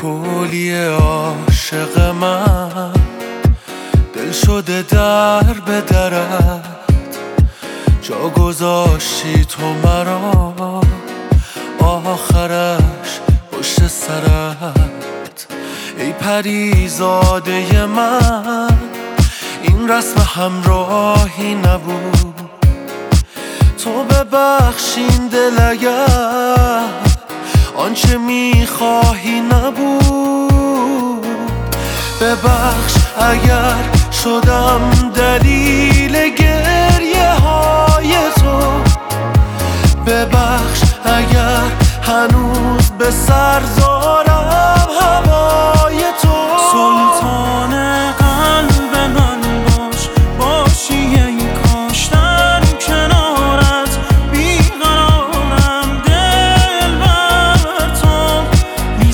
کلی عاشق من دل شده در به درت، جا گذاشتی تو مرا آخرش پشت سرت. ای پریزاده من این رسم همراهی نبود، تو ببخشین دل اگر آنچه میخواهی نبود. ببخش اگر شدم دلیل گریه های تو، ببخش اگر هنوز به سر دارم هوای تو. سلطان قلب من باش، باشی ای کاش در کنارت بیقرارم، دل بر تو می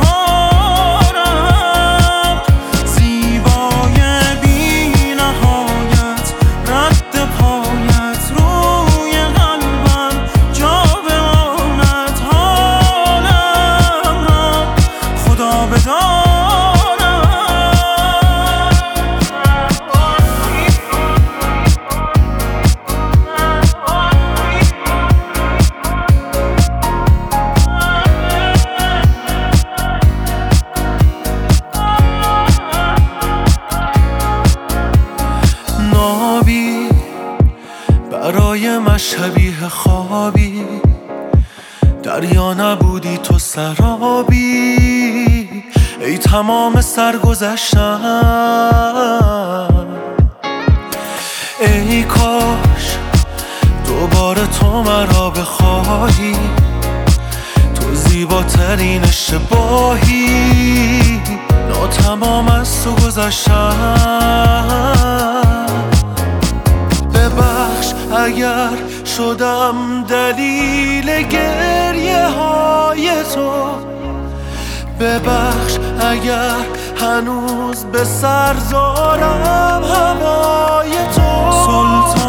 سپارم. زیبای بی نهایت رد پایت روی قلبم جا بماند، حالم را خدا بداند. نابی برای من شبیه خوابی، دریا نبودی تو سرابی. ای تمام سرگذشتم، ای کاش دوباره تو مرا بخواهی، تو زیباترین اشتباهی. ناتمام از تو گذشتم، ببخش اگر شدم دلیل گریه های تو، ببخش اگر هنوز به سر دارم هوای تو.